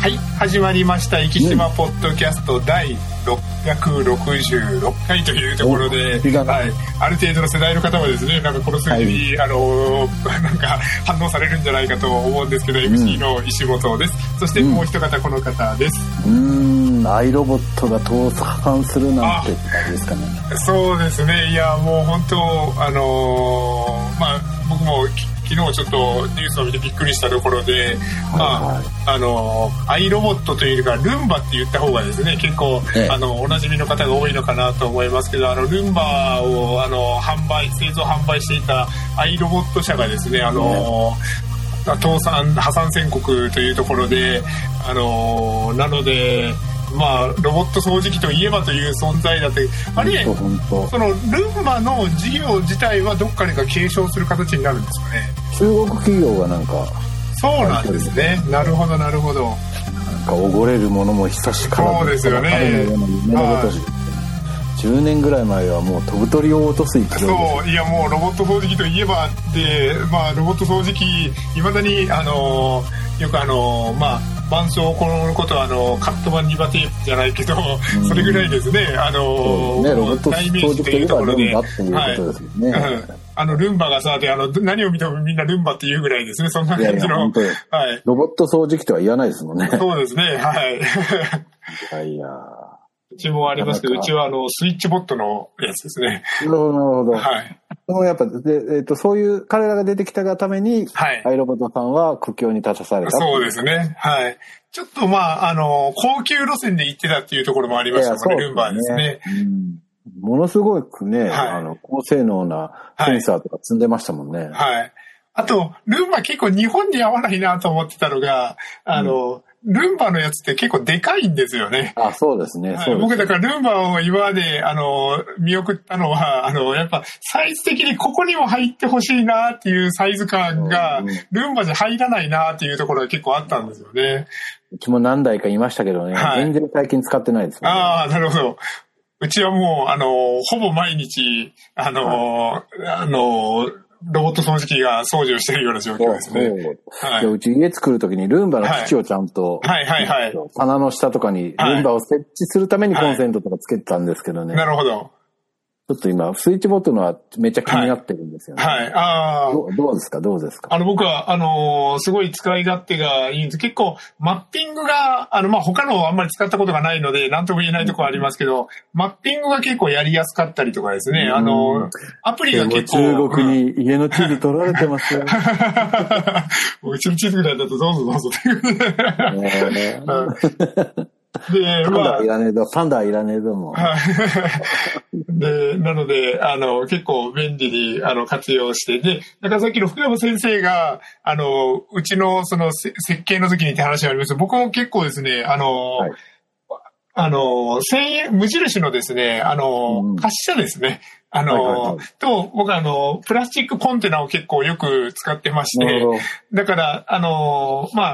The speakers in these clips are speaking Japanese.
はい、始まりました生島ポッドキャスト第666回というところで、はい、ある程度の世代の方はですね、なんかこの数字に、なんか反応されるんじゃないかと思うんですけど、MC の石本です。そしてもう一方この方です。 アイロボットが倒産するなんて感じですかね。 そうですね。いやもう本当僕も昨日ちょっとニュースを見てびっくりしたところで、アイロボットというかルンバって言った方がですね、結構おなじみの方が多いのかなと思いますけど、ルンバを製造販売していたアイロボット社がですね、破産宣告というところで、なのでロボット掃除機といえばという存在だって、あれそのルンバの事業自体はどっかにか継承する形になるんですかね。 中国企業がなんかそうなんですね。なるほどなるほど。 なんかおごれるものも久しからそうですよね。 10年ぐらい前はもう飛ぶ鳥を落とす勢いです。 そういやもうロボット掃除機といえばで、ロボット掃除機いまだによく伴奏をこのことはカットバンリバテープじゃないけど、それぐらいですね、 ロボット掃除機といえばルンバっていうことですよね。 ルンバがさ、で何を見てもみんなルンバって言うぐらいですね。そんな感じの。 ロボット掃除機とは言わないですもんね。 そうですね。はい。うちもありますけど、うちはスイッチボットのやつですね。 なるほど。はい。やっぱそういう彼らが出てきたがために、アイロボットさんは苦境に立たされた。 そうですね。はい。ちょっと高級路線で行ってたっていうところもありましたので、ルンバですね。 ものすごくね、高性能なセンサーとか積んでましたもんね。 はい。あと、ルンバ結構日本に合わないなと思ってたのが、ルンバのやつって結構でかいんですよね。 そうですね。 僕だからルンバを今まで見送ったのはやっぱサイズ的にここにも入ってほしいなっていうサイズ感がルンバじゃ入らないなっていうところが結構あったんですよね。 うちも何台かいましたけどね、全然最近使ってないですね。 なるほど。うちはもうほぼ毎日ロボット掃除機が掃除をしているような状況ですね。 うち家作るときにルンバの基地をちゃんと、棚の下とかにルンバを設置するためにコンセントとかつけてたんですけどね。 なるほど。 ちょっと今、スイッチボットのはめっちゃ気になってるんですよね。どうですか僕は、すごい使い勝手がいいんです。結構、マッピングが、他のあんまり使ったことがないので、なんとも言えないところありますけど、マッピングが結構やりやすかったりとかですね。アプリが結構。 中国に家の地図取られてますよ。 うちの地図ぐらいだとどうぞ。で、 パンダいらねえぞも。 で、なので、結構便利に、活用して、で、だからさっきの福山先生が、うちのその設計の時にって話があります。僕も結構ですね、無印のですね、滑車ですね。と、僕プラスチックコンテナを結構よく使ってまして、だから、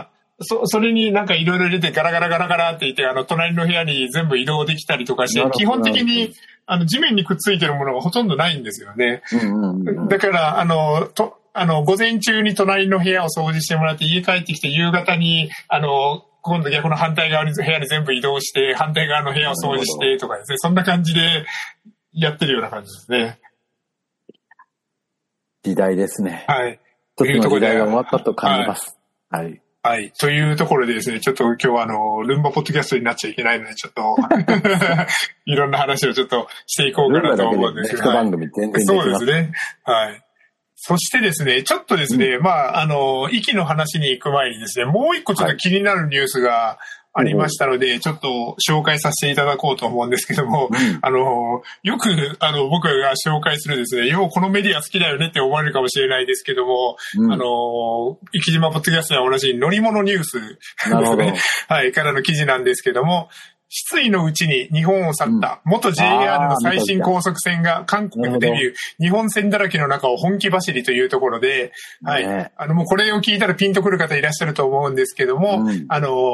それになんかいろいろ入れてガラガラって言って、隣の部屋に全部移動できたりとかして、基本的に、地面にくっついてるものがほとんどないんですよね。だから、午前中に隣の部屋を掃除してもらって、家帰ってきて夕方に、今度逆の反対側の部屋に全部移動して、反対側の部屋を掃除してとかですね、そんな感じでやってるような感じですね。 時代ですね。 はい。 というところで時代が終わったと感じます。はい。 はい。というところでですね、ちょっと今日はルンバポッドキャストになっちゃいけないので、ちょっと、いろんな話をちょっとしていこうかなと思うんですけど。 番組全然そうですね。はい。そしてですね、ちょっとですね、息の話に行く前にですね、もう一個ちょっと気になるニュースがありましたので、ちょっと紹介させていただこうと思うんですけども、よく、僕が紹介するですね、このメディア好きだよねって思われるかもしれないですけども、生島ポッドキャストは同じ乗り物ニュースですね。はい、からの記事なんですけども、失意のうちに日本を去った元 JR の最新高速船が韓国でデビュー、日本船だらけの中を本気走りというところで、はい、もうこれを聞いたらピンとくる方いらっしゃると思うんですけども、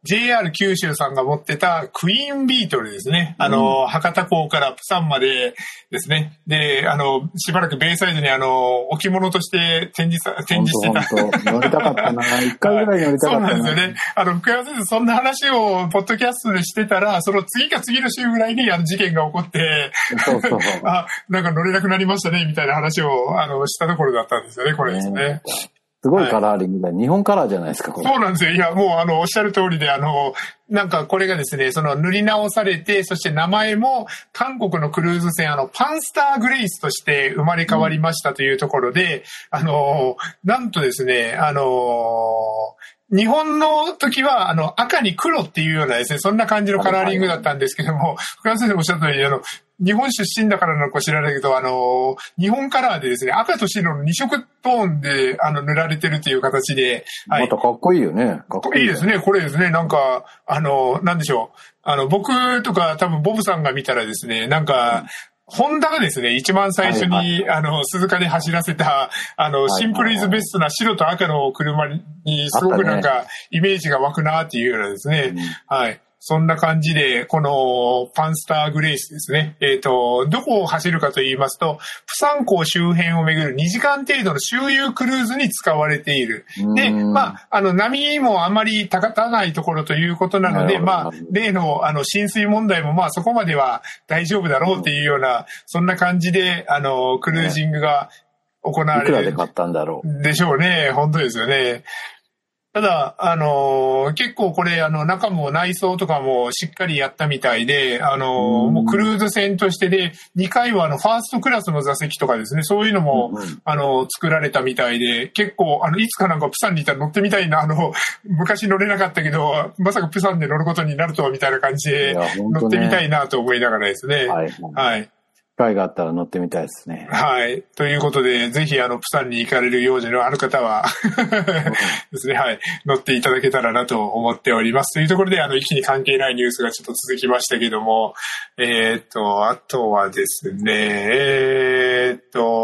JR 九州さんが持ってたクイーンビートルですね。博多港からプサンまでですね。で、しばらくベイサイドに置物として展示してた。 乗りたかったな。一回ぐらい乗りたかったな。 そうなんですよね。福山先生、そんな話をポッドキャストでしてたら、その次か次の週ぐらいに事件が起こって、 そうなんか乗れなくなりましたね、みたいな話を、したところだったんですよね、これですね。 すごいカラーリングで、日本カラーじゃないですか、これ。 そうなんですよ。いや、もうおっしゃる通りで、なんかこれがですね、塗り直されて、そして名前も韓国のクルーズ船、パンスターグレイスとして生まれ変わりましたというところで、なんとですね、日本の時は、赤に黒っていうようなですね、そんな感じのカラーリングだったんですけども、福山先生もおっしゃったように、日本出身だからなのか知らないけど、日本カラーでですね、赤と白の2色トーンで、塗られてるという形で。 はい。またかっこいいよね。 かっこいいですね。これですね、なんか、なんでしょう。僕とか多分ボブさんが見たらですね、なんか、ホンダがですね、一番最初に、鈴鹿で走らせた、シンプルイズベストな白と赤の車に、すごくなんか、イメージが湧くなっていうようなですね。はい。そんな感じで、このパンスターグレイスですね。どこを走るかと言いますと、プサン港周辺を巡る2時間程度の周遊クルーズに使われている。で、波もあまり高たないところということなので、例の浸水問題もそこまでは大丈夫だろうっていうような、そんな感じで、クルージングが行われる。 いくらで買ったんだろう。でしょうね。本当ですよね。ただ、結構これ、中も内装とかもしっかりやったみたいで、もうクルーズ船としてで、2回はファーストクラスの座席とかですね、そういうのも、作られたみたいで、結構、いつかなんかプサンにいたら乗ってみたいな、昔乗れなかったけど、まさかプサンで乗ることになるとはみたいな感じで、乗ってみたいなと思いながらですね。 はい。はい。機会があったら乗ってみたいですね。 はい。ということで、ぜひプサンに行かれる用事のある方はですね、はい。乗っていただけたらなと思っております。というところで、一気に関係ないニュースがちょっと続きましたけども、あとはですね、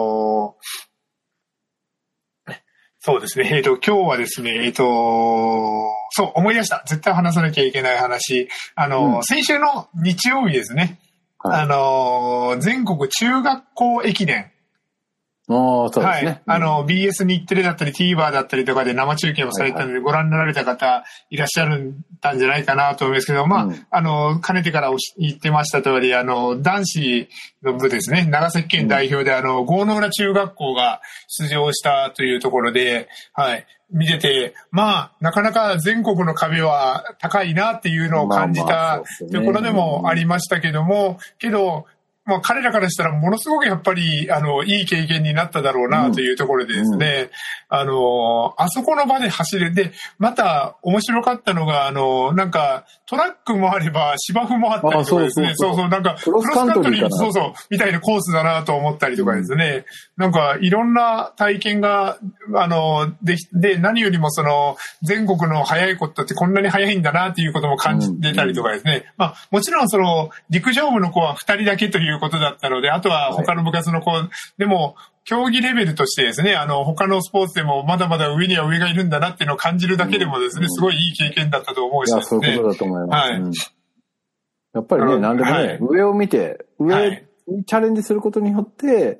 そうですね。今日はですね、そう、思い出した。絶対話さなきゃいけない話。先週の日曜日ですね。全国中学校駅伝。 そうですね。 はい。BS 日テレだったり TVer だったりとかで生中継もされたので、ご覧になられた方いらっしゃるんじゃないかなと思いますけど、かねてから言ってました通り、男子の部ですね、長崎県代表で郷野浦中学校が出場したというところで、はい。見てて、なかなか全国の壁は高いなっていうのを感じたところでもありましたけども、彼らからしたらものすごくやっぱり、いい経験になっただろうなというところでですね、あそこの場で走れて、また面白かったのが、なんかトラックもあれば芝生もあったりとかですね、なんかクロスカントリー、みたいなコースだなと思ったりとかですね、なんかいろんな体験が、で、何よりも全国の速いことってこんなに速いんだなっていうことも感じてたりとかですね、もちろん陸上部の子は2人だけということだったので、あとは他の部活の子、でも、競技レベルとしてですね、他のスポーツでもまだまだ上には上がいるんだなっていうのを感じるだけでもですね、すごいいい経験だったと思うしですね。 そういうことだと思います。 はい。 やっぱりね、なんでもね、上を見て、上にチャレンジすることによって、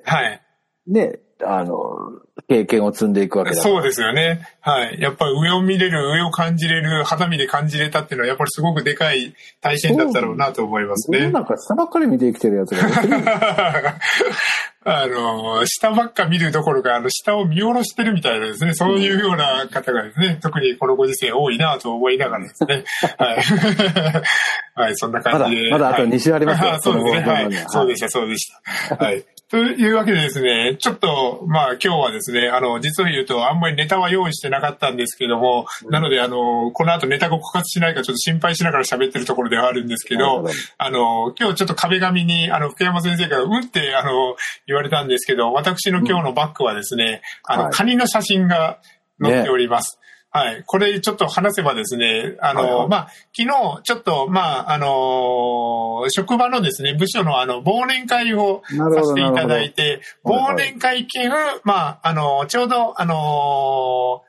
はい。 ね、経験を積んでいくわけだ。 そうですよね。はい。やっぱり上を見れる、上を感じれる、肌身で感じれたっていうのはやっぱりすごくでかい体験だったろうなと思いますね。 なんか下ばっかり見て生きてるやつが下ばっか見るどころか、下を見下ろしてるみたいなですね、そういうような方がですね、特にこのご時世多いなと思いながらですね。はい。はい、そんな感じで。 まだあと2週ありますよ。 そうですね。はい。そうでした、そうでした。はい。というわけでですね、ちょっと、今日はですね、実を言うとあんまりネタは用意してなかったんですけども、なのでこの後ネタが枯渇しないかちょっと心配しながら喋ってるところではあるんですけど、今日ちょっと壁紙に、福山先生からって言われたんですけど、私の今日のバッグはですね、カニの写真が載っております。はい。これちょっと話せばですね、昨日ちょっと、職場のですね、部署の忘年会をさせていただいて、忘年会兼、ちょうど、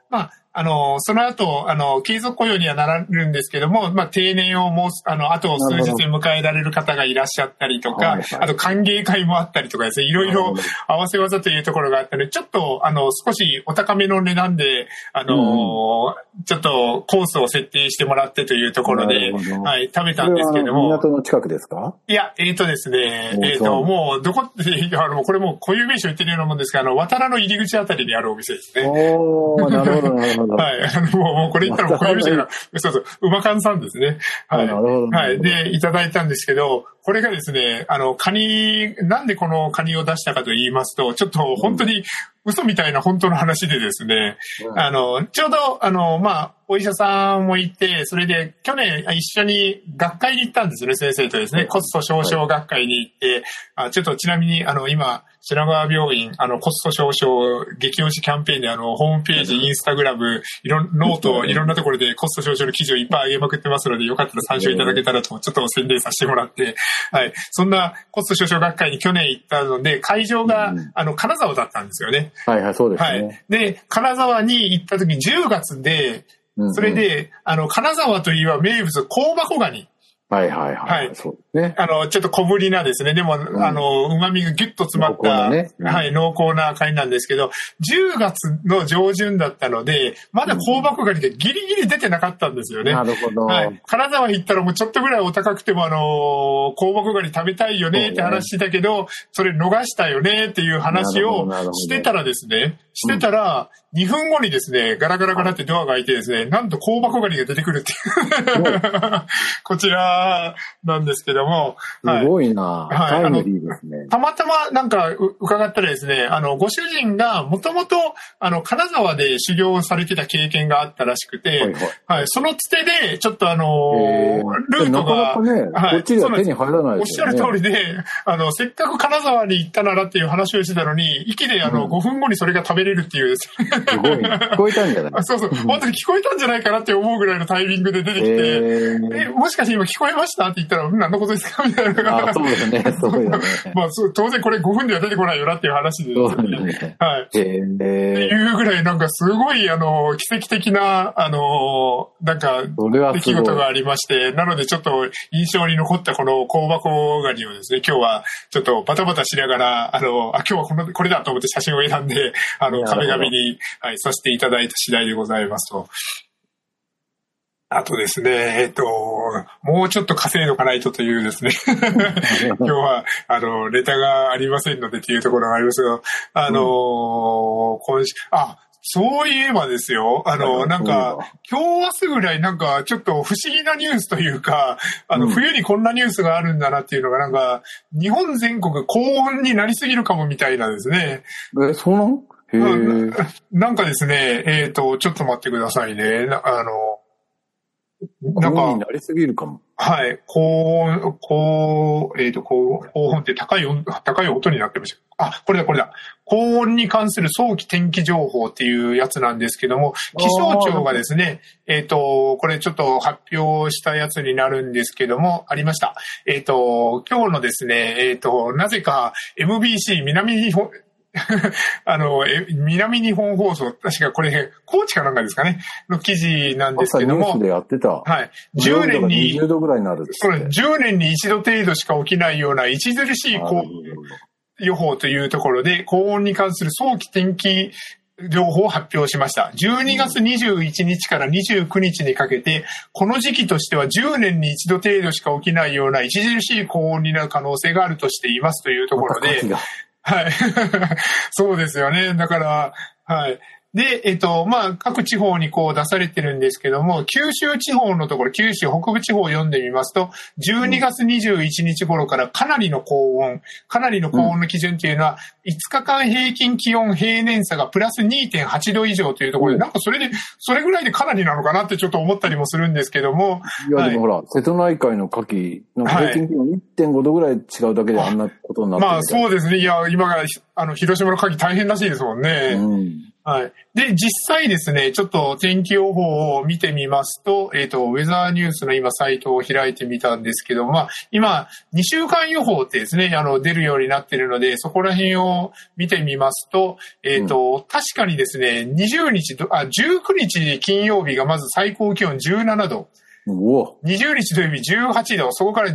その後、継続雇用にはなるんですけども、定年をもう、あと数日で迎えられる方がいらっしゃったりとか、あと歓迎会もあったりとかですね、いろいろ合わせ技というところがあったので、ちょっと、少しお高めの値段で、ちょっとコースを設定してもらってというところで、はい、食べたんですけども。 港の近くですか？ いや、ですね、もう、これもう固有名詞を言ってるようなもんですが、渡良の入り口あたりにあるお店ですね。 なるほど、なるほど。 はい。もうこれ言ったら固有名詞が、そうそう、馬缶さんですね。はい。なるほど。はい。で、いただいたんですけど、これがですね、カニ、なんでこのカニを出したかと言いますと、ちょっと本当に嘘みたいな本当の話でですね、ちょうど、お医者さんもいて、それで去年一緒に学会に行ったんですよね、先生とですね、コスト少々学会に行って、ちょっとちなみに、今、品川病院、コスト少々激推しキャンペーンでホームページ、インスタグラム、ノート、いろんなところでコスト少々の記事をいっぱい上げまくってますので、よかったら参照いただけたらと、ちょっと宣伝させてもらって、はい。そんなコスト少々学会に去年行ったので、会場が、金沢だったんですよね。 はいはい、そうですね。 はい。で、金沢に行った時10月で、それで、金沢といえば名物、香箱ガニ。 はいはいはい。はい。そうですね。 ちょっと小ぶりなですね。でも、旨味がギュッと詰まった、はい、濃厚なカニなんですけど、10月の上旬だったので、まだ香箱ガニがギリギリ出てなかったんですよね。 なるほど。 はい。金沢行ったらもうちょっとぐらいお高くても、香箱ガニ食べたいよねって話してたけど、それ逃したよねっていう話をしてたらですね、2分後にですね、ガラガラガラってドアが開いてですね、なんと香箱ガニが出てくるっていう。こちらなんですけども。 すごいなぁ。タイムリーですね。 たまたまなんか伺ったらですね、ご主人がもともと、金沢で修行されてた経験があったらしくて、はい、そのつてで、ちょっとルートが、 こっちでは手に入らないですよね。 おっしゃる通りで、せっかく金沢に行ったならっていう話をしてたのに、駅で5分後にそれが食べれるっていうですね。 すごい。聞こえたんじゃないそうそう。本当に聞こえたんじゃないかなって思うぐらいのタイミングで出てきて、もしかして今聞こえましたって言ったら、何のことですかみたいな。 そうですね。そうよね。 当然これ5分では出てこないよなっていう話でですね。はい。っていうぐらいなんかすごい、奇跡的な、なんか、出来事がありまして、なのでちょっと印象に残ったこの香箱ガニをですね、今日はちょっとバタバタしながら、今日はこれだと思って写真を選んで、壁紙に、はい、させていただいた次第でございますと。あとですね、もうちょっと稼いどかないとというですね、今日は、レタがありませんのでというところがありますが、今週、そういえばですよ、なんか、今日明日ぐらいなんかちょっと不思議なニュースというか、冬にこんなニュースがあるんだなっていうのがなんか、日本全国高温になりすぎるかもみたいなですね。 そうなの？ なんかですね、ちょっと待ってくださいね。 なんか、なりすぎるかも。 はい。高音って高い音になってました。これだ。高温に関する早期天気情報っていうやつなんですけども、気象庁がですね、これちょっと発表したやつになるんですけども、ありました。今日のですね、なぜか MBC 南日本、南日本放送、確かこれ、高知かなんかですかね、の記事なんですけども。 朝ニュースでやってた。 はい。10年に、 20度ぐらいになる。 これ10年に一度程度しか起きないような著しい高予報というところで、高温に関する早期天気情報を発表しました。12月21日から29日にかけて、この時期としては10年に一度程度しか起きないような著しい高温になる可能性があるとしていますというところで、はい。そうですよね。だから、はい。で、各地方にこう出されてるんですけども、九州地方のところ、九州北部地方を読んでみますと、12月21日頃からかなりの高温の基準というのは、5日間平均気温平年差がプラス 2.8 度以上というところで、なんかそれぐらいでかなりなのかなってちょっと思ったりもするんですけども。 いや、でもほら、瀬戸内海の牡蠣の平均気温 1.5 度ぐらい違うだけであんなことになってる。 まあそうですね。いや、今が、広島の牡蠣大変らしいですもんね。 はい。で、実際ですね、ちょっと天気予報を見てみますと、ウェザーニュースの今サイトを開いてみたんですけど、まあ、今、2週間予報ってですね、出るようになっているので、そこら辺を見てみますと、確かにですね、19日金曜日がまず最高気温17度。20日土曜日18度、そこから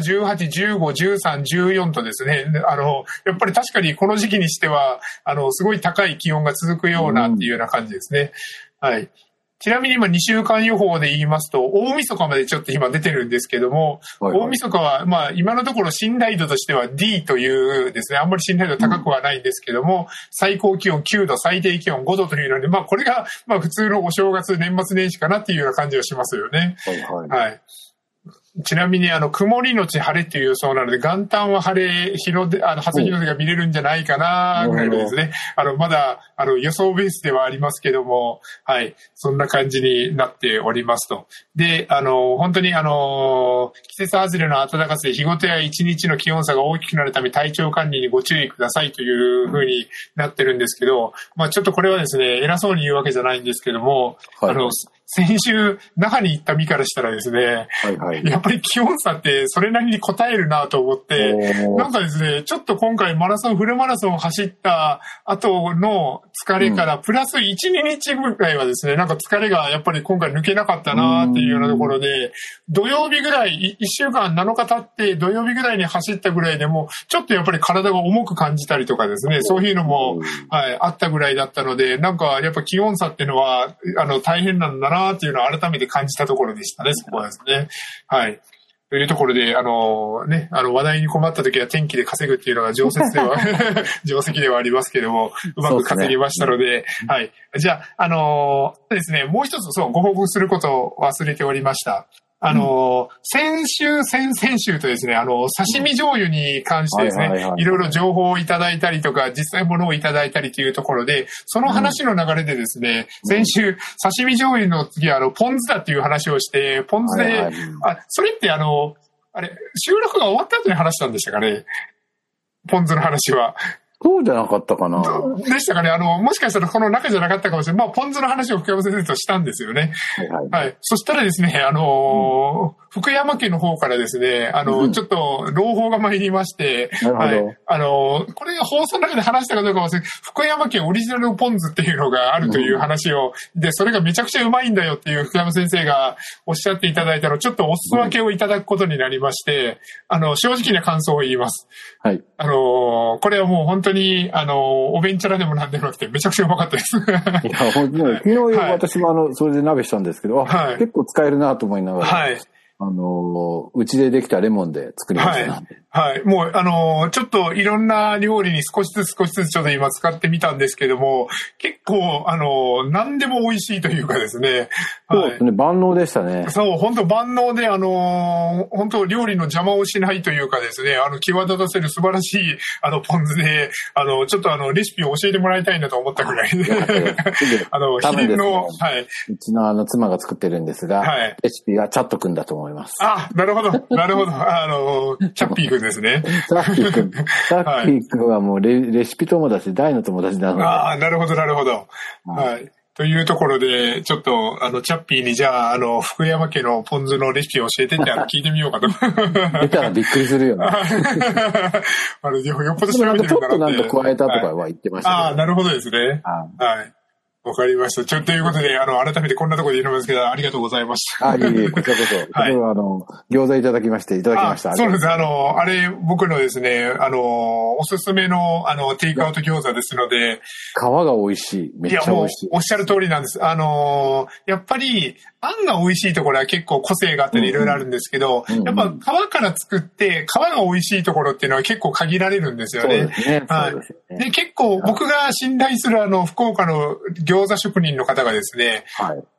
17、18、15、13、14とですね、やっぱり確かにこの時期にしては、すごい高い気温が続くようなっていうような感じですね。はい。ちなみに今2週間予報で言いますと、大晦日までちょっと今出てるんですけども、大晦日はまあ今のところ信頼度としては D というですね、あんまり信頼度高くはないんですけども、最高気温9度、最低気温5度というので、まあこれがまあ普通のお正月、年末年始かなっていうような感じがしますよね。はい。ちなみに曇りのち晴れっていう予想なので、元旦は晴れ、初日の出が見れるんじゃないかなぐらいですね。まだ予想ベースではありますけども、はい、そんな感じになっておりますと。で、本当に季節外れの暖かさで日ごとや一日の気温差が大きくなるため体調管理にご注意くださいという風になってるんですけど、まあちょっとこれはですね、偉そうに言うわけじゃないんですけども、はい、先週、那覇に行った身からしたらですね、はいはい、やっぱり気温差ってそれなりに応えるなと思って、なんかですね、ちょっと今回フルマラソンを走った後の疲れからプラス1、2日ぐらいはですね、なんか疲れがやっぱり今回抜けなかったなっていうようなところで、土曜日ぐらい、1週間7日経って土曜日ぐらいに走ったぐらいでも、ちょっとやっぱり体が重く感じたりとかですね、そういうのも、はい、あったぐらいだったので、なんかやっぱ気温差っていうのは、大変なんだなっていうのを改めて感じたところでしたね、そこはですね。はい。というところで、話題に困った時は天気で稼ぐっていうのが定石ではありますけども、うまく稼ぎましたので、はい。じゃあ、ですね、もう一つ、ご報告することを忘れておりました。先週とですね、刺身醤油に関してですね、いろいろ情報をいただいたりとか、実際ものをいただいたりというところで、その話の流れでですね、先週、刺身醤油の次はポン酢だっていう話をして、ポン酢で、それって収録が終わった後に話したんでしたかね、ポン酢の話は。 そうじゃなかったかな。 でしたかね。もしかしたらこの中じゃなかったかもしれない。まあ、ポン酢の話を福山先生としたんですよね。はい。そしたらですね、福山家の方からですね、ちょっと朗報が参りまして、はい。これが放送の中で話したかどうかは忘れ、福山家オリジナルのポン酢っていうのがあるという話を、で、それがめちゃくちゃうまいんだよっていう福山先生がおっしゃっていただいたのを、ちょっとお裾分けをいただくことになりまして、正直な感想を言います。はい。これはもう本当に、おべんちゃらでもなんでもなくて、めちゃくちゃうまかったです。 いや、本当に、昨日私もそれで鍋したんですけど、はい、結構使えるなと思いながら、はい。うちでできたレモンで作りました。はい。 はい。もう、ちょっといろんな料理に少しずつちょっと今使ってみたんですけども、結構、何でも美味しいというかですね。 そうですね、万能でしたね。 そう、本当万能で、本当料理の邪魔をしないというかですね、際立たせる素晴らしい、ポン酢で、ちょっとレシピを教えてもらいたいなと思ったぐらいで。秘伝の、はい。 うちの妻が作ってるんですが、はい。レシピがチャットくんだと思います。 あ、なるほど、なるほど。チャッピーくんですね。 チャッピーくん。チャッピーくんはもうレシピ友達、大の友達なので。 ああ、なるほど、なるほど。はい。というところで、ちょっと、チャッピーにじゃあ、福山家のポン酢のレシピを教えてって聞いてみようかと。 出たらびっくりするよね。 よっぽど調べてるんだなって。 ちょっとなんか加えたとかは言ってましたけど。 ああ、なるほどですね。はい。わかりました。ということで、改めてこんなところで言うのですけど、ありがとうございました。 いえ、こちらこそ。はい。餃子いただきました。 そうです。僕のですね、おすすめの、テイクアウト餃子ですので。 皮が美味しい。めっちゃ美味しい。 おっしゃる通りなんです。やっぱり、あんが美味しいところは結構個性があったりいろいろあるんですけど、やっぱ皮から作って、皮が美味しいところっていうのは結構限られるんですよね。そうですね。はい。で、結構僕が信頼する福岡の餃子職人の方がですね、はい。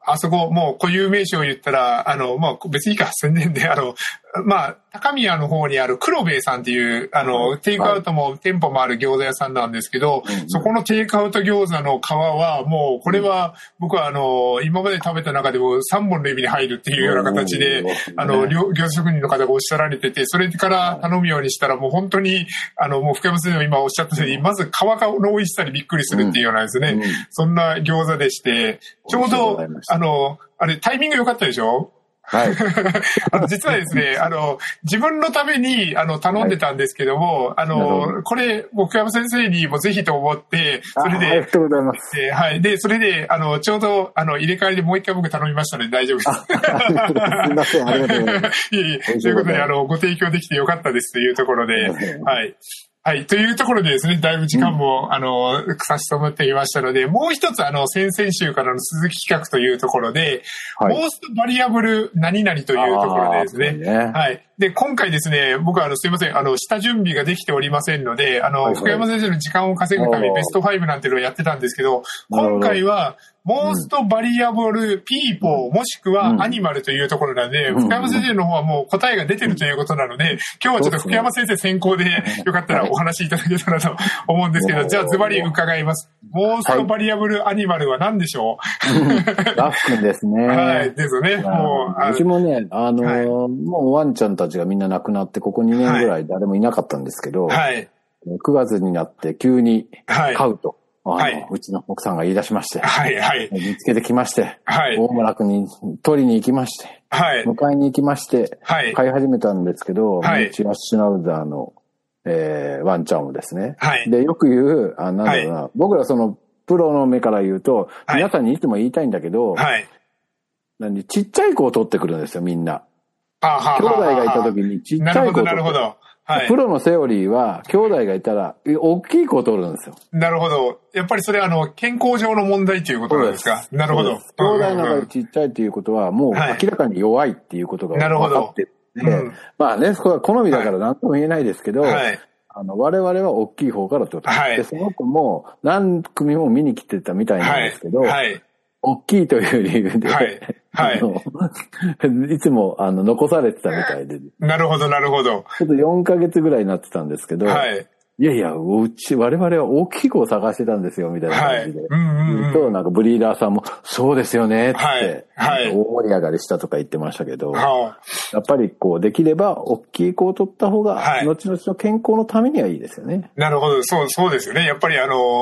あそこ、もう固有名詞を言ったら、まあ、別にいいか、宣伝で、まあ、高宮の方にある黒兵衛さんっていう、テイクアウトも店舗もある餃子屋さんなんですけど、そこのテイクアウト餃子の皮は、もう、これは、僕は今まで食べた中でも3本の指に入るっていうような形で、餃子職人の方がおっしゃられてて、それから頼むようにしたら、もう本当に、もう福山先生も今おっしゃったように、まず皮の美味しさにびっくりするっていうようなですね、そんな餃子でして、ちょうど、あれ、タイミング良かったでしょ？はい。実はですね、自分のために、頼んでたんですけども、これ、福山先生にもぜひと思って、それで、 ありがとうございます。 はい。で、それで、ちょうど、入れ替えでもう一回僕頼みましたので大丈夫です。 すいません、ありがとうございます。 いえいえ、ということで、ご提供できてよかったですというところで、はい。はい。というところでですね、だいぶ時間も、差し迫っていましたので、もう一つ、先々週からの鈴木企画というところで、モーストバリアブル何々というところでですね、はい。で、今回ですね、僕はすいません、下準備ができておりませんので、福山先生の時間を稼ぐためにベスト5なんていうのをやってたんですけど、今回は、モーストバリアブルピーポーもしくはアニマルというところなので、福山先生の方はもう答えが出てるということなので、今日はちょっと福山先生先行でよかったらお話しいただけたらと思うんですけど、じゃあズバリ伺います。モーストバリアブルアニマルは何でしょう？ラフ君ですね。 はい、ですね。 うちもね、もうワンちゃんたちがみんな亡くなって、ここ2年ぐらい誰もいなかったんですけど、はい、9月になって急に飼うと。はい、うちの奥さんが言い出しまして、はいはい、見つけてきまして、はい、大村区に取りに行きまして、はい、迎えに行きまして、はい、飼い始めたんですけど、はい、ミニチュアシュナウザーの、ワンちゃんをですね、はい、で、よく言う、なんだろうな、はい、僕らそのプロの目から言うと、はい、皆さんにいつも言いたいんだけど、はい、ちっちゃい子を取ってくるんですよ、みんな。兄弟がいた時にちっちゃい子を取ってくる。なるほど。はい、プロのセオリーは、兄弟がいたら、大きい子を取るんですよ。 なるほど。やっぱりそれは、健康上の問題ということなんですか？なるほど。 兄弟の中でちっちゃいということは、もう明らかに弱いっていうことが分かってて、まあね、そこは好みだから何とも言えないですけど、はい、我々は大きい方から取って、はい、で、その子も何組も見に来てたみたいなんですけど、はいはい、大きいという理由で、はいはい、いつも残されてたみたいで。 なるほど、なるほど。 ちょっと4ヶ月ぐらいになってたんですけど、はい、いやいや、我々は大きい子を探してたんですよ、みたいな感じで。はい、と、なんかブリーダーさんも、そうですよね、って、はい、大盛り上がりしたとか言ってましたけど、はい、やっぱりできれば大きい子を取った方が、はい、後々の健康のためにはいいですよね。 なるほど、そうですよね。やっぱり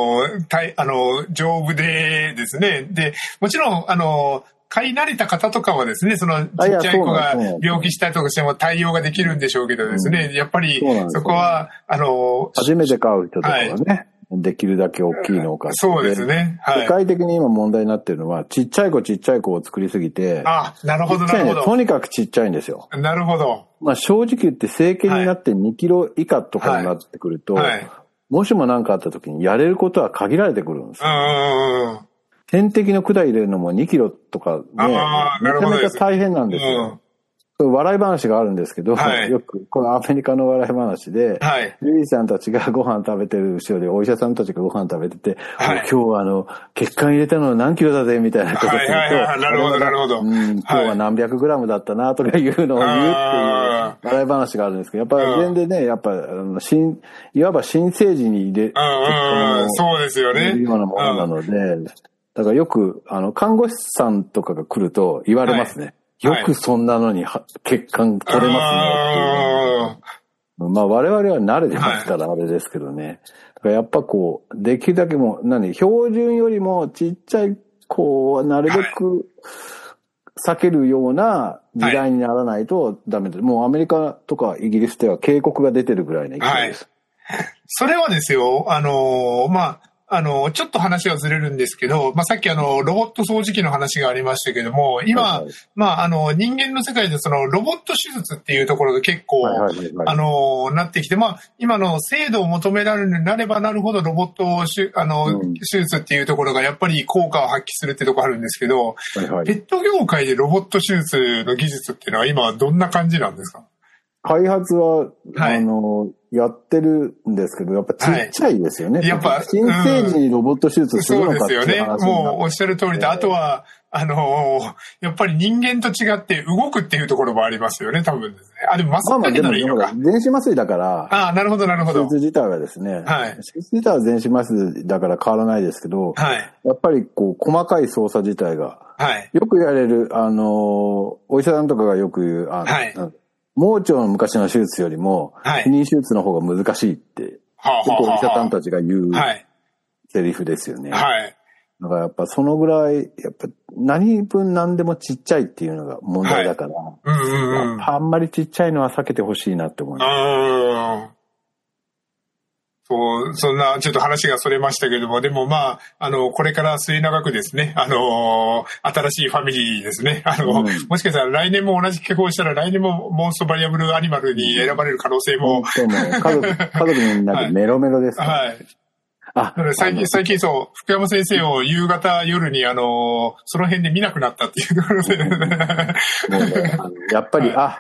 丈夫でですね。で、もちろん、飼い慣れた方とかはですね、そのちっちゃい子が病気したりとかしても対応ができるんでしょうけどですね、やっぱりそこは、 初めて飼う人とかはね、はい、できるだけ大きいのを飼って。 そうですね。 はい。世界的に今問題になってるのは、ちっちゃい子を作りすぎて、 あ、なるほど、なるほど。 とにかくちっちゃいんですよ。 なるほど。 まあ正直言って成犬になって2キロ以下とかになってくると、はいはい、もしも何かあった時にやれることは限られてくるんですよ。点滴の管入れるのも2キロとかね、めちゃめちゃ大変なんですよ。笑い話があるんですけど、はい、よく、このアメリカの笑い話で、はい、リリーさんたちがご飯食べてる後ろで、お医者さんたちがご飯食べてて、はい、今日は血管入れたの何キロだぜ、みたいなことをすると、 なるほど、なるほど。 今日は何百グラムだったな、とかいうのを言うっていう笑い話があるんですけど、やっぱ全然ね、やっぱ、いわば新生児に入れ、 そうですよね。 いうようなものなので、だからよく、看護師さんとかが来ると言われますね。はい、よくそんなのに血管取れますねっていう。まあ我々は慣れてますからあれですけどね。だからやっぱできるだけ標準よりもちっちゃい子はなるべく避けるような時代にならないとダメです。もうアメリカとかイギリスでは警告が出てるぐらいの勢いです。 はい、それはですよ、まあ、ちょっと話はずれるんですけど、まあ、さっきロボット掃除機の話がありましたけども、今、はいはい、まあ、人間の世界でロボット手術っていうところで結構、なってきて、まあ、今の精度を求められるようになればなるほどロボット手術っていうところがやっぱり効果を発揮するってところあるんですけど、はいはい、ペット業界でロボット手術の技術っていうのは今どんな感じなんですか？ 開発は、はい、やってるんですけど、やっぱちっちゃいですよね。はい、やっぱ、新生児にロボット手術するのかっていう話になって、 そうですよね。もうおっしゃる通りで、あとは、 やっぱり人間と違って動くっていうところもありますよね、多分ですね。でも麻酔かけたらいいのか。 全身麻酔だから。 なるほど、なるほど。 手術自体はですね。はい。手術自体は全身麻酔だから変わらないですけど。はい。やっぱり細かい操作自体が。はい。よく言われる、お医者さんとかがよく言う、はい。盲腸の昔の手術よりも、はい。不妊手術の方が難しいって、よくお医者さんたちが言う、はい。セリフですよね。はい。だからやっぱそのぐらい、やっぱ何分何でもちっちゃいっていうのが問題だから、はい、あんまりちっちゃいのは避けてほしいなって思います。 そう、そんなちょっと話がそれましたけども、でもまあ、これから末永くですね、新しいファミリーですね、もしかしたら来年も同じ結婚したら来年もモンストバリアブルアニマルに選ばれる可能性も。 家族みんなでメロメロです、ね。はい。 最近そう、福山先生を夕方夜にその辺で見なくなったっていうところで。もうね、やっぱり、はい、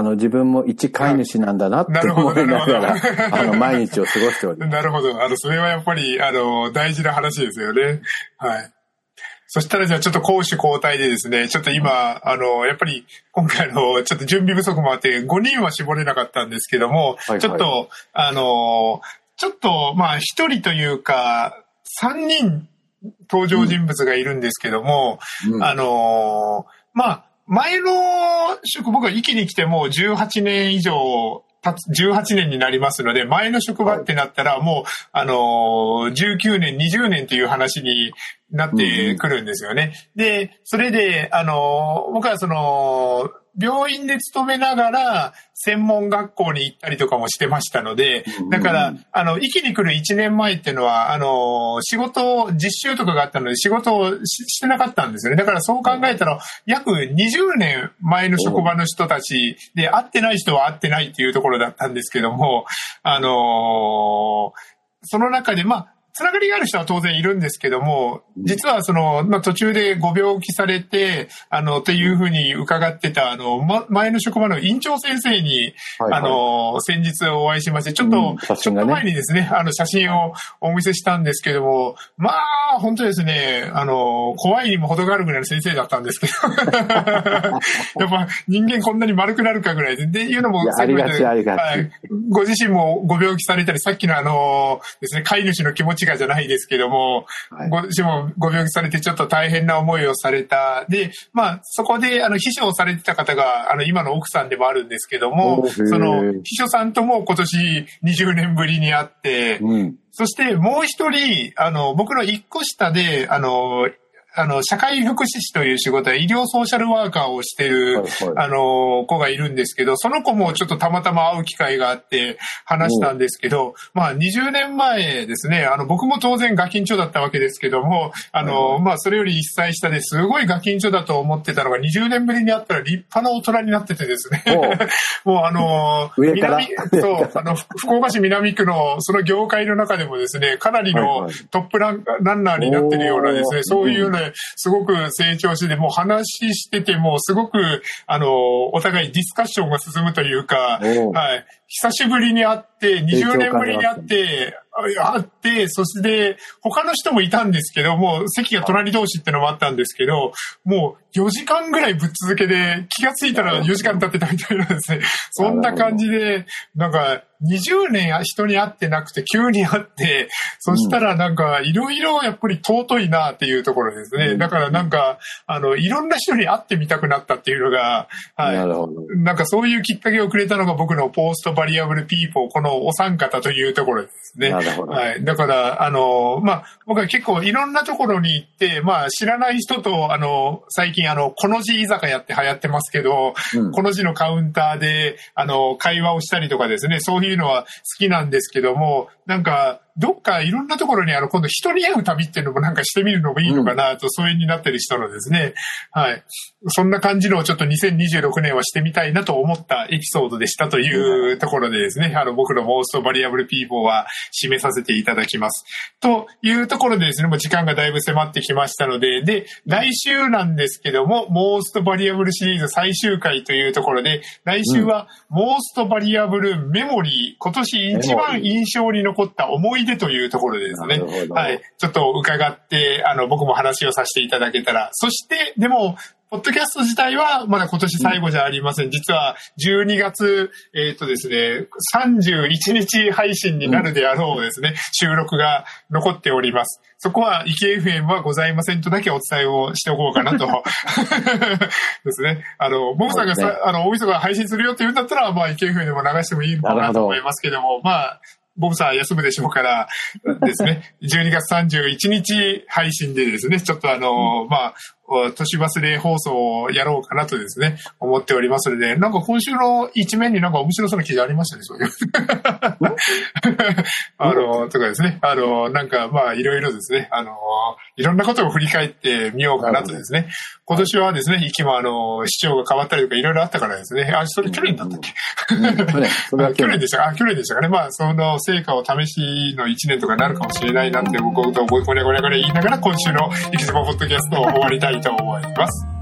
自分も一飼い主なんだなって思いながら、毎日を過ごしております。 なるほど。それはやっぱり、大事な話ですよね。はい。そしたらじゃあちょっと攻守交代でですね、ちょっと今、やっぱり今回ちょっと準備不足もあって5人は絞れなかったんですけども、はいはい、ちょっと、まあ、一人というか、3人登場人物がいるんですけども、まあ、前の職、僕は一気に来てもう18年以上18年になりますので、前の職場ってなったらもう、19年、20年という話になってくるんですよね。で、それで、僕は病院で勤めながら専門学校に行ったりとかもしてましたので、だから、生きに来る1年前っていうのは、実習とかがあったので仕事をしてなかったんですよね。だからそう考えたら、約20年前の職場の人たちで、会ってない人は会ってないっていうところだったんですけども、その中で、まあ、つながりがある人は当然いるんですけども、実は途中でご病気されて、っていうふうに伺ってた、前の職場の院長先生に、先日お会いしまして、ちょっと前にですね、写真をお見せしたんですけども、まあ、本当ですね、怖いにも程があるぐらいの先生だったんですけど、やっぱ人間こんなに丸くなるかぐらいで、っていうのも、 ありがち。 ご自身もご病気されたり、さっきのですね、飼い主の気持ちがじゃないですけども、はい、ご自身もご病気されてちょっと大変な思いをされた。で、まあ、そこで、秘書をされてた方が、今の奥さんでもあるんですけども、その、秘書さんとも今年20年ぶりに会って、そしてもう一人、僕の一個下で、社会福祉士という仕事は医療ソーシャルワーカーをしている、子がいるんですけど、その子もちょっとたまたま会う機会があって話したんですけど、まあ20年前ですね、僕も当然ガキンチョだったわけですけども、まあそれより一歳下ですごいガキンチョだと思ってたのが20年ぶりに会ったら立派な大人になっててですね、もう福岡市南区のその業界の中でもですね、かなりのトップランナーになってるようなですね、そういうね、すごく成長して、もう話しててもすごく、お互いディスカッションが進むというか、はい。久しぶりに会って、20年ぶりに会って、そして他の人もいたんですけども、席が隣同士ってのもあったんですけど、もう4時間ぐらいぶっ続けで気がついたら4時間経ってたみたいなんですね。そんな感じで、なんか20年人に会ってなくて急に会って、そしたらなんかいろいろやっぱり尊いなっていうところですね。だからなんか、いろんな人に会ってみたくなったっていうのが、はい。なるほど。なんかそういうきっかけをくれたのが僕のポーストバリアブルピーポー、このお三方というところですね。なるほど。はい。だから、まあ、僕は結構いろんなところに行って、まあ、知らない人と、最近この字居酒屋って流行ってますけど、この字のカウンターで、会話をしたりとかですね、そういうのは好きなんですけども、なんか、どっかいろんなところに今度人に会う旅っていうのもなんかしてみるのもいいのかなと、疎遠になってる人のですね。はい。そんな感じのをちょっと2026年はしてみたいなと思ったエピソードでしたというところでですね、僕のモーストバリアブルピーポーは締めさせていただきます。というところでですね、もう時間がだいぶ迫ってきましたので、で、来週なんですけども、モーストバリアブルシリーズ最終回というところで、来週はモーストバリアブルメモリー、今年一番印象に残った思いい出というところでですね、はい、ちょっと伺って、僕も話をさせていただけたら、そして、でも、ポッドキャスト自体はまだ今年最後じゃありません。実は12月、ですね、31日配信になるであろうですね、収録が残っております。そこは、イケ FM はございませんとだけお伝えをしておこうかなと。ですね。ボブさんが大晦日配信するよって言うんだったら、まあ、イケ FM でも流してもいいのかなと思いますけども、まあ、ボブさん休むでしょうからですね、12月31日配信でですね、ちょっとまあ、年忘れ放送をやろうかなとですね、思っておりますので、なんか今週の一面になんか面白そうな記事ありましたね、そういう。とかですね、なんかまあいろいろですね、いろんなことを振り返ってみようかなとですね、今年はですね、息も市長が変わったりとかいろいろあったからですね、それ去年だったっけ？去年でしたか？去年でしたかね。まあその成果を試しの一年とかになるかもしれないなって僕とごにゃごにゃごにゃ言いながら今週の生き妻ポッドキャストを終わりたいと思います。